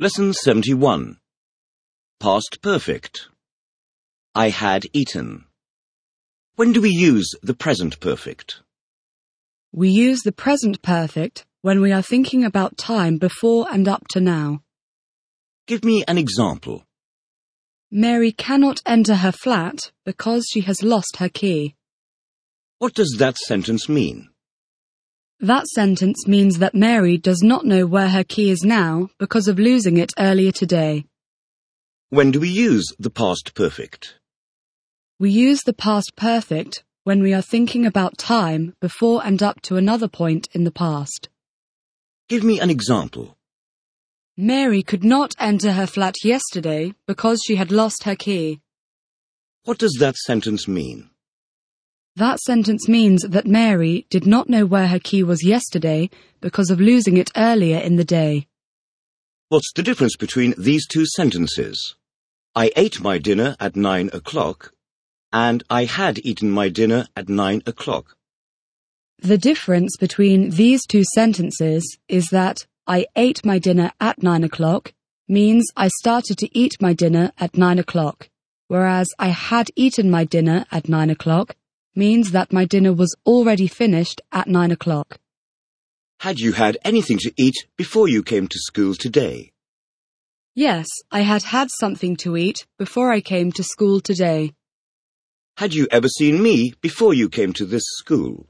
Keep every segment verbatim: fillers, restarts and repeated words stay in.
Lesson seventy-one. Past perfect. I had eaten. When do we use the present perfect? We use the present perfect when we are thinking about time before and up to now. Give me an example. Mary cannot enter her flat because she has lost her key. What does that sentence mean? That sentence means that Mary does not know where her key is now because of losing it earlier today. When do we use the past perfect? We use the past perfect when we are thinking about time before and up to another point in the past. Give me an example. Mary could not enter her flat yesterday because she had lost her key. What does that sentence mean? That sentence means that Mary did not know where her key was yesterday because of losing it earlier in the day. What's the difference between these two sentences? I ate my dinner at nine o'clock and I had eaten my dinner at nine o'clock. The difference between these two sentences is that I ate my dinner at nine o'clock means I started to eat my dinner at nine o'clock, whereas I had eaten my dinner at nine o'clock means that my dinner was already finished at nine o'clock. Had you had anything to eat before you came to school today? Yes, I had had something to eat before I came to school today. Had you ever seen me before you came to this school?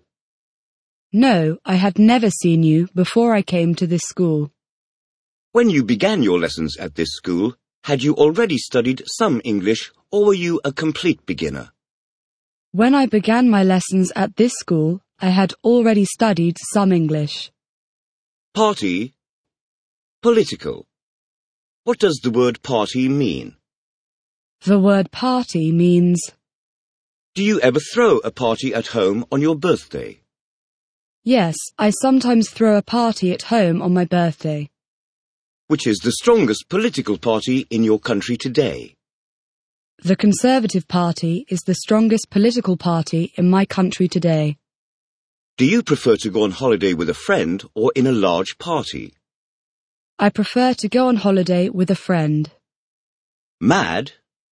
No, I had never seen you before I came to this school. When you began your lessons at this school, had you already studied some English or were you a complete beginner? When I began my lessons at this school, I had already studied some English. Party. Political. What does the word party mean? The word party means... Do you ever throw a party at home on your birthday? Yes, I sometimes throw a party at home on my birthday. Which is the strongest political party in your country today? The Conservative Party is the strongest political party in my country today. Do you prefer to go on holiday with a friend or in a large party? I prefer to go on holiday with a friend. Mad.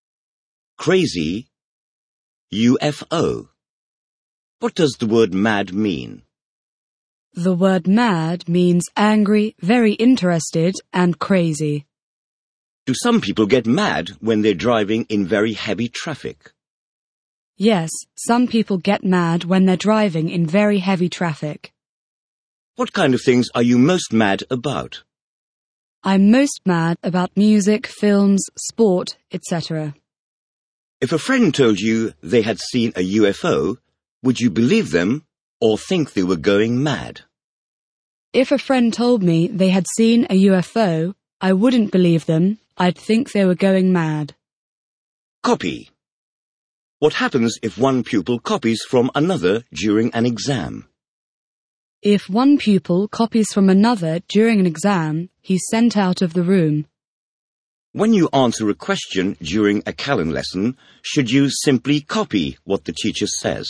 Crazy. U F O. What does the word mad mean? The word mad means angry, very interested, and crazy. Do some people get mad when they're driving in very heavy traffic? Yes, some people get mad when they're driving in very heavy traffic. What kind of things are you most mad about? I'm most mad about music, films, sport, et cetera. If a friend told you they had seen a U F O, would you believe them or think they were going mad? If a friend told me they had seen a U F O, I wouldn't believe them. I'd think they were going mad. Copy. What happens if one pupil copies from another during an exam? If one pupil copies from another during an exam, he's sent out of the room. When you answer a question during a Callan lesson, should you simply copy what the teacher says?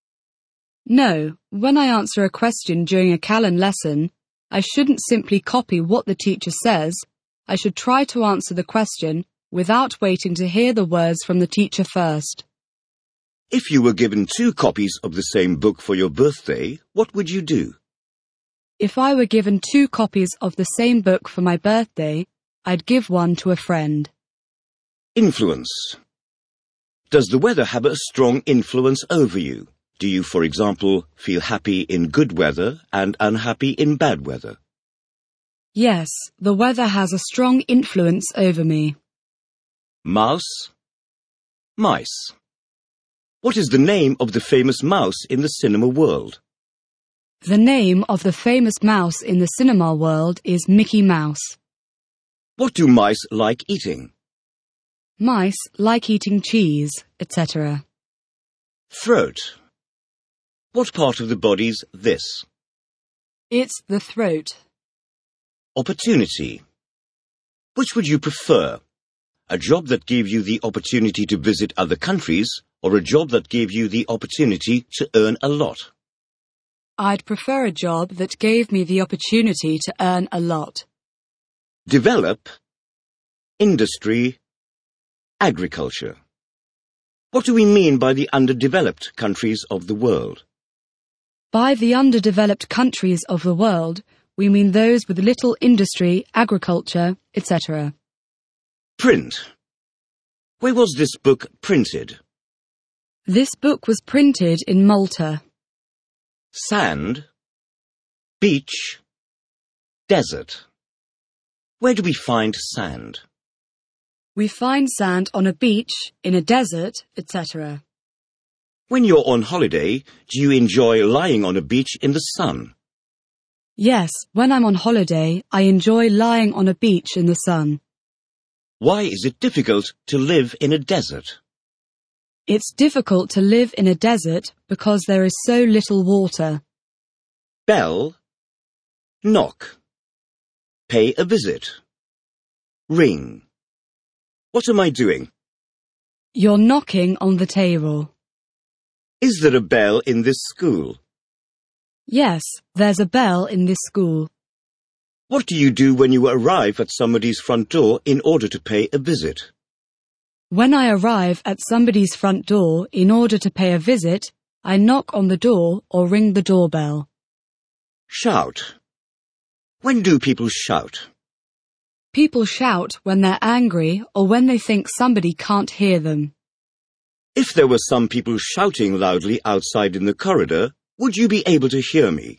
No, when I answer a question during a Callan lesson, I shouldn't simply copy what the teacher says. I should try to answer the question without waiting to hear the words from the teacher first. If you were given two copies of the same book for your birthday, what would you do? If I were given two copies of the same book for my birthday, I'd give one to a friend. Influence. Does the weather have a strong influence over you? Do you, for example, feel happy in good weather and unhappy in bad weather? Yes, the weather has a strong influence over me. Mouse. Mice. What is the name of the famous mouse in the cinema world? The name of the famous mouse in the cinema world is Mickey Mouse. What do mice like eating? Mice like eating cheese, et cetera. Throat. What part of the body's this? It's the throat. Opportunity. Which would you prefer? A job that gave you the opportunity to visit other countries or a job that gave you the opportunity to earn a lot? I'd prefer a job that gave me the opportunity to earn a lot. Develop. industry, agriculture. What do we mean by the underdeveloped countries of the world? By the underdeveloped countries of the world, we mean those with little industry, agriculture, et cetera. Print. Where was this book printed? This book was printed in Malta. Sand, beach, desert. Where do we find sand? We find sand on a beach, in a desert, et cetera. When you're on holiday, do you enjoy lying on a beach in the sun? Yes, when I'm on holiday, I enjoy lying on a beach in the sun. Why is it difficult to live in a desert? It's difficult to live in a desert because there is so little water. Bell, knock, pay a visit, ring. What am I doing? You're knocking on the table. Is there a bell in this school? Yes, there's a bell in this school. What do you do when you arrive at somebody's front door in order to pay a visit? When I arrive at somebody's front door in order to pay a visit, I knock on the door or ring the doorbell. Shout. When do people shout? People shout when they're angry or when they think somebody can't hear them. If there were some people shouting loudly outside in the corridor, would you be able to hear me?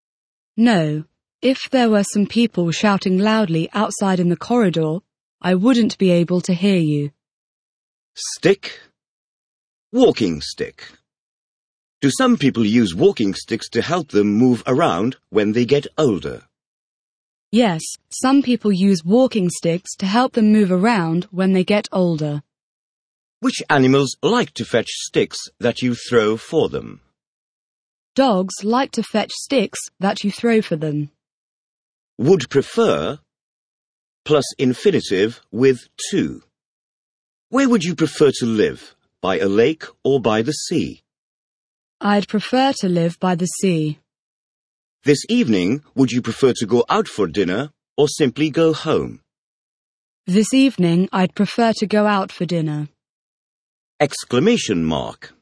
No. If there were some people shouting loudly outside in the corridor, I wouldn't be able to hear you. Stick. Walking stick. Do some people use walking sticks to help them move around when they get older? Yes, some people use walking sticks to help them move around when they get older. Which animals like to fetch sticks that you throw for them? Dogs like to fetch sticks that you throw for them. Would prefer plus infinitive with to. Where would you prefer to live, by a lake or by the sea? I'd prefer to live by the sea. This evening, would you prefer to go out for dinner or simply go home? This evening, I'd prefer to go out for dinner. Exclamation mark.